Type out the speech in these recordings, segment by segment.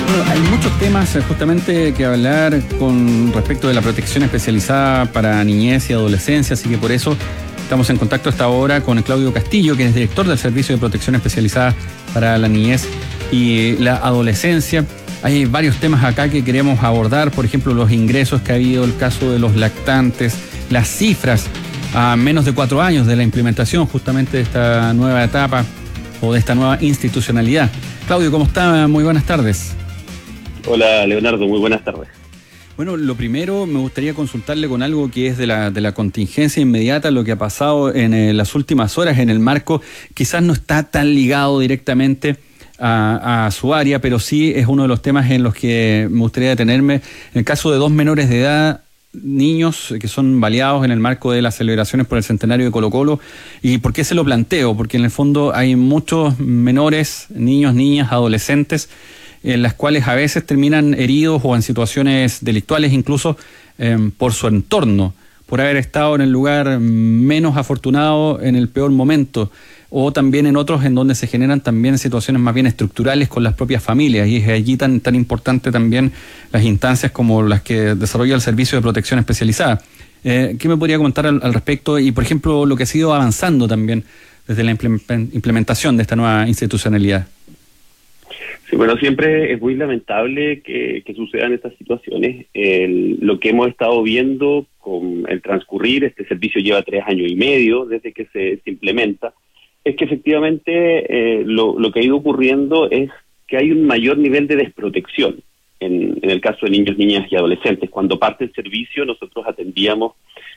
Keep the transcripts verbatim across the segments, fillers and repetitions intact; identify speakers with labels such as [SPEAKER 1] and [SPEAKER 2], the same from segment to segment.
[SPEAKER 1] Bueno, hay muchos temas eh, justamente que hablar con respecto de la protección especializada para niñez y adolescencia, así que por eso estamos en contacto hasta ahora con Claudio Castillo, que es director del Servicio de Protección Especializada para la Niñez y la Adolescencia. Hay varios temas acá que queremos abordar, por ejemplo, los ingresos que ha habido, el caso de los lactantes, las cifras a menos de cuatro años de la implementación justamente de esta nueva etapa o de esta nueva institucionalidad. Claudio, ¿cómo está? Muy buenas tardes.
[SPEAKER 2] Hola, Leonardo, muy buenas tardes.
[SPEAKER 1] Bueno, lo primero me gustaría consultarle con algo que es de la, de la contingencia inmediata, lo que ha pasado en eh, las últimas horas en el marco, quizás no está tan ligado directamente a, a su área, pero sí es uno de los temas en los que me gustaría detenerme. En el caso de dos menores de edad, niños que son baleados en el marco de las celebraciones por el centenario de Colo-Colo. ¿Y por qué se lo planteo? Porque en el fondo hay muchos menores, niños, niñas, adolescentes, en las cuales a veces terminan heridos o en situaciones delictuales incluso eh, por su entorno, por haber estado en el lugar menos afortunado en el peor momento, o también en otros en donde se generan también situaciones más bien estructurales con las propias familias, y es allí tan, tan importante también las instancias como las que desarrolla el Servicio de Protección Especializada. Eh, ¿Qué me podría comentar al, al respecto? Y, por ejemplo, lo que ha sido avanzando también desde la implementación de esta nueva institucionalidad.
[SPEAKER 2] Sí, bueno, siempre es muy lamentable que, que sucedan estas situaciones. El, lo que hemos estado viendo con el transcurrir, este servicio lleva tres años y medio desde que se, se implementa, es que efectivamente eh, lo, lo que ha ido ocurriendo es que hay un mayor nivel de desprotección en, en el caso de niños, niñas y adolescentes. Cuando parte el servicio, nosotros atendíamos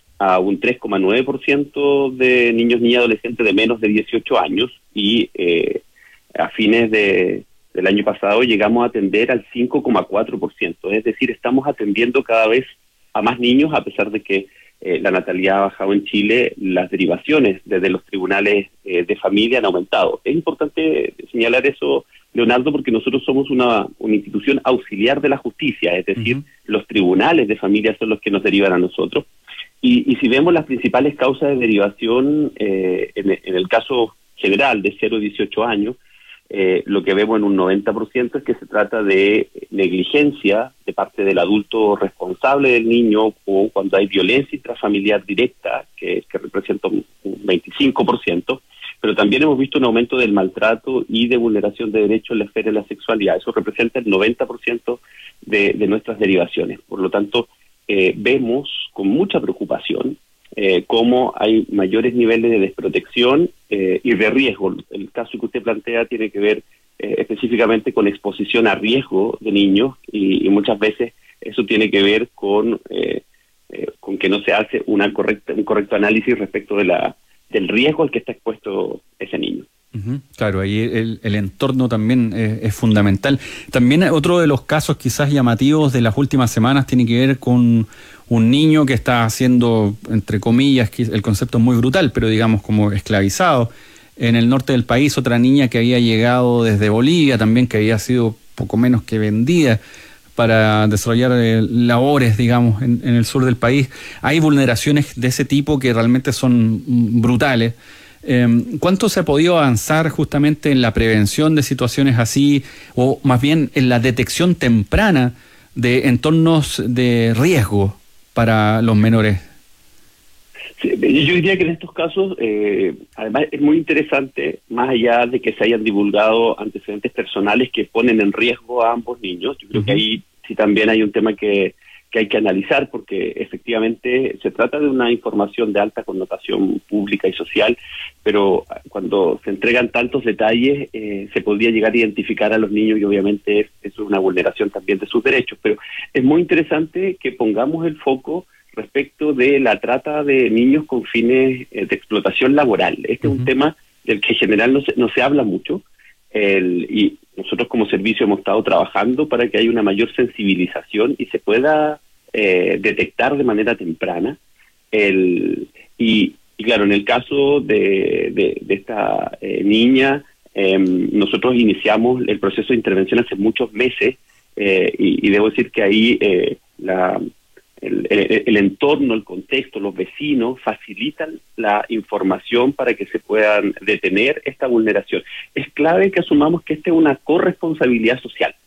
[SPEAKER 2] a un tres coma nueve por ciento de niños, niñas y adolescentes de menos de dieciocho años y eh, a fines de... del año pasado llegamos a atender al cinco coma cuatro por ciento, es decir, estamos atendiendo cada vez a más niños, a pesar de que eh, la natalidad ha bajado en Chile, las derivaciones desde los tribunales eh, de familia han aumentado. Es importante señalar eso, Leonardo, porque nosotros somos una, una institución auxiliar de la justicia, es decir, uh-huh. los tribunales de familia son los que nos derivan a nosotros. Y, y si vemos las principales causas de derivación, eh, en, en el caso general de cero a dieciocho años, Eh, lo que vemos en un noventa por ciento es que se trata de negligencia de parte del adulto responsable del niño, o cuando hay violencia intrafamiliar directa, que, que representa un, un veinticinco por ciento, pero también hemos visto un aumento del maltrato y de vulneración de derechos en la esfera de la sexualidad. Eso representa el noventa por ciento de, de nuestras derivaciones. Por lo tanto, eh, vemos con mucha preocupación Eh, cómo hay mayores niveles de desprotección eh, y de riesgo. El caso que usted plantea tiene que ver eh, específicamente con exposición a riesgo de niños y, y muchas veces eso tiene que ver con eh, eh, con que no se hace una correcta, un correcto análisis respecto de la del riesgo al que está expuesto ese niño.
[SPEAKER 1] Uh-huh. Claro, ahí el, el entorno también es, es fundamental. También otro de los casos quizás llamativos de las últimas semanas tiene que ver con un niño que está siendo, entre comillas, el concepto es muy brutal, pero digamos como esclavizado en el norte del país. Otra niña que había llegado desde Bolivia también, que había sido poco menos que vendida para desarrollar eh, labores, digamos, en, en el sur del país. Hay vulneraciones de ese tipo que realmente son brutales. Eh, ¿Cuánto se ha podido avanzar justamente en la prevención de situaciones así, o más bien en la detección temprana de entornos de riesgo para los menores?
[SPEAKER 2] Sí, yo diría que en estos casos, eh, además es muy interesante, más allá de que se hayan divulgado antecedentes personales que ponen en riesgo a ambos niños, yo creo uh-huh. que ahí sí también hay un tema que, que hay que analizar, porque efectivamente se trata de una información de alta connotación pública y social, pero cuando se entregan tantos detalles eh, se podría llegar a identificar a los niños y obviamente es, es una vulneración también de sus derechos. Pero es muy interesante que pongamos el foco respecto de la trata de niños con fines eh, de explotación laboral. Este uh-huh. es un tema del que en general no se, no se habla mucho, el, y nosotros como servicio hemos estado trabajando para que haya una mayor sensibilización y se pueda eh, detectar de manera temprana. El, y, y claro, en el caso de, de, de esta eh, niña, eh, nosotros iniciamos el proceso de intervención hace muchos meses eh, y, y debo decir que ahí eh, la... El, el, el entorno, el contexto, los vecinos facilitan la información para que se puedan detener esta vulneración. Es clave que asumamos que esta es una corresponsabilidad social.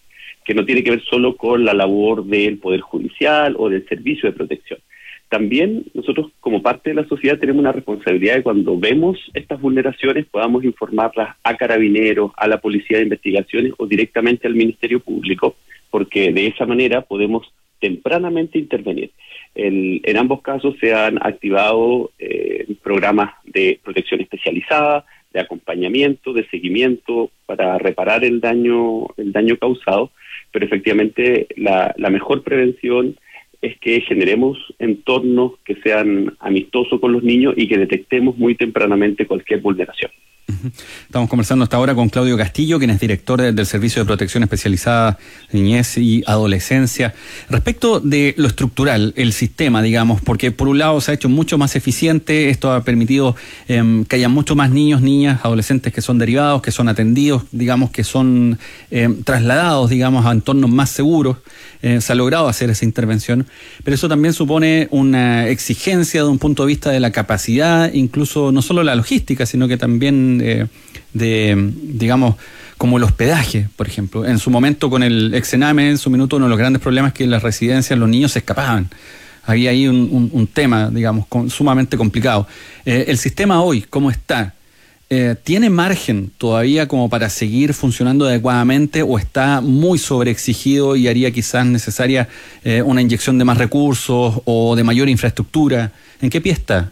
[SPEAKER 2] que no tiene que ver solo con la labor del Poder Judicial o del Servicio de Protección. También nosotros, como parte de la sociedad, tenemos una responsabilidad de cuando vemos estas vulneraciones podamos informarlas a Carabineros, a la Policía de Investigaciones o directamente al Ministerio Público, porque de esa manera podemos tempranamente intervenir. El, en ambos casos se han activado eh, programas de protección especializada, de acompañamiento, de seguimiento para reparar el daño, el daño causado, pero efectivamente la, la mejor prevención es que generemos entornos que sean amistosos con los niños y que detectemos muy tempranamente cualquier vulneración.
[SPEAKER 1] Estamos conversando hasta ahora con Claudio Castillo, quien es director del Servicio de Protección Especializada de Niñez y Adolescencia. Respecto de lo estructural, el sistema, digamos, porque por un lado se ha hecho mucho más eficiente, esto ha permitido eh, que haya mucho más niños, niñas, adolescentes que son derivados, que son atendidos, digamos, que son eh, trasladados, digamos, a entornos más seguros. Eh, se ha logrado hacer esa intervención, pero eso también supone una exigencia de un punto de vista de la capacidad, incluso no solo la logística, sino que también eh, de, digamos, como el hospedaje, por ejemplo. En su momento con el Exename, en su minuto, uno de los grandes problemas es que en las residencias los niños se escapaban. Había ahí un, un, un tema, digamos, con, sumamente complicado. Eh, el sistema hoy, ¿cómo está? Eh, ¿Tiene margen todavía como para seguir funcionando adecuadamente o está muy sobreexigido y haría quizás necesaria eh, una inyección de más recursos o de mayor infraestructura? ¿En qué pie está?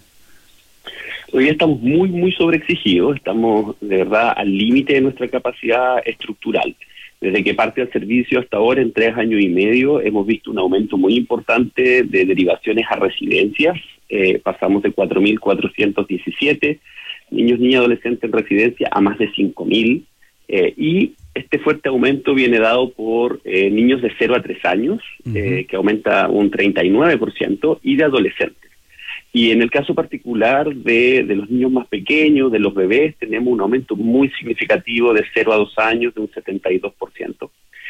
[SPEAKER 2] Hoy día estamos muy, muy sobreexigidos, estamos de verdad al límite de nuestra capacidad estructural. Desde que parte el servicio hasta ahora, en tres años y medio, hemos visto un aumento muy importante de derivaciones a residencias. Eh, pasamos de cuatro mil cuatrocientos diecisiete niños, niñas y adolescentes en residencia a más de cinco mil. Eh, y este fuerte aumento viene dado por eh, niños de cero a tres años, uh-huh. eh, que aumenta un treinta y nueve por ciento, y de adolescentes. Y en el caso particular de, de los niños más pequeños, de los bebés, tenemos un aumento muy significativo de cero a dos años de un setenta y dos por ciento.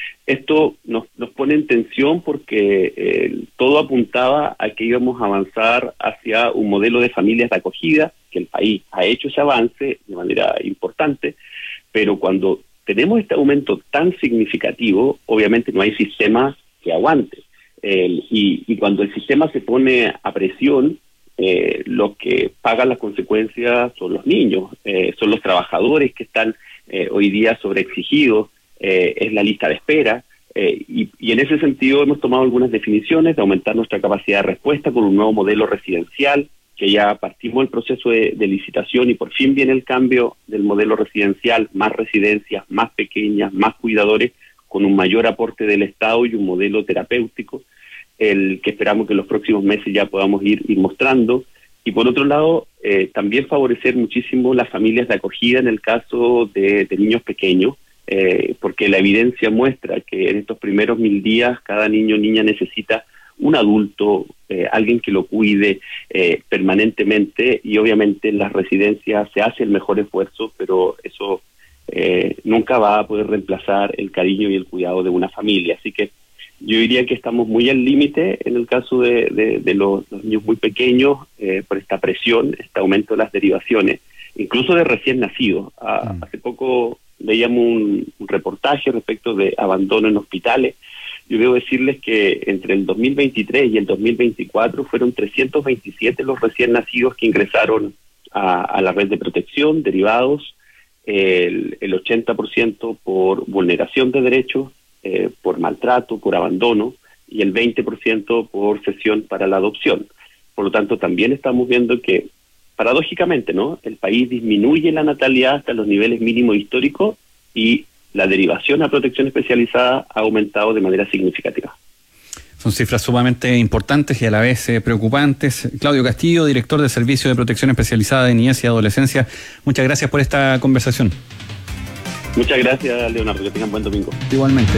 [SPEAKER 2] Esto nos, nos pone en tensión porque eh, todo apuntaba a que íbamos a avanzar hacia un modelo de familias de acogida, que el país ha hecho ese avance de manera importante, pero cuando tenemos este aumento tan significativo, obviamente no hay sistema que aguante. Eh, y, y cuando el sistema se pone a presión, Eh, los que pagan las consecuencias son los niños, eh, son los trabajadores que están eh, hoy día sobreexigidos, eh, es la lista de espera, eh, y, y en ese sentido hemos tomado algunas definiciones de aumentar nuestra capacidad de respuesta con un nuevo modelo residencial, que ya partimos el proceso de, de licitación y por fin viene el cambio del modelo residencial, más residencias, más pequeñas, más cuidadores, con un mayor aporte del Estado y un modelo terapéutico, el que esperamos que en los próximos meses ya podamos ir, ir mostrando. Y por otro lado, eh, también favorecer muchísimo las familias de acogida en el caso de, de niños pequeños, eh, porque la evidencia muestra que en estos primeros mil días cada niño o niña necesita un adulto, eh, alguien que lo cuide eh, permanentemente, y obviamente en las residencias se hace el mejor esfuerzo, pero eso eh, nunca va a poder reemplazar el cariño y el cuidado de una familia. Así que yo diría que estamos muy al límite en el caso de, de, de los, los niños muy pequeños, eh, por esta presión, este aumento de las derivaciones, incluso de recién nacidos. Ah, mm. Hace poco veíamos un, un reportaje respecto de abandono en hospitales. Yo debo decirles que entre el dos mil veintitrés y el dos mil veinticuatro fueron trescientos veintisiete los recién nacidos que ingresaron a, a la red de protección, derivados, el, el ochenta por ciento por vulneración de derechos, Eh, por maltrato, por abandono, y el veinte por ciento por cesión para la adopción. Por lo tanto, también estamos viendo que, paradójicamente, ¿no?, el país disminuye la natalidad hasta los niveles mínimos históricos y la derivación a protección especializada ha aumentado de manera significativa.
[SPEAKER 1] Son cifras sumamente importantes y a la vez eh, preocupantes. Claudio Castillo, director del Servicio de Protección Especializada de Niñez y Adolescencia, muchas gracias por esta conversación.
[SPEAKER 2] Muchas gracias, Leonardo, que tengan buen domingo.
[SPEAKER 1] Igualmente.